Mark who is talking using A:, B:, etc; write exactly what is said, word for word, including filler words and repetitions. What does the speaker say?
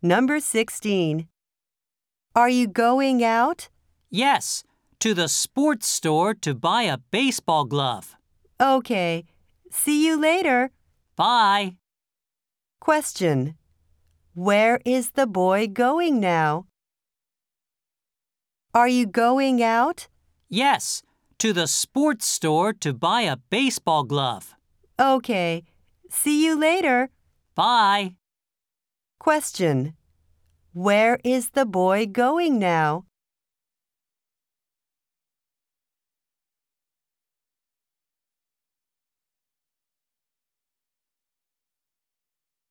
A: Number sixteen. Are you going out?
B: Yes, to the sports store to buy a baseball glove.
A: Okay. See you later.
B: Bye.
A: Question. Where is the boy going now? Are you going out?
B: Yes, to the sports store to buy a baseball glove.
A: Okay. See you later.
B: Bye.
A: Question. Where is the boy going now?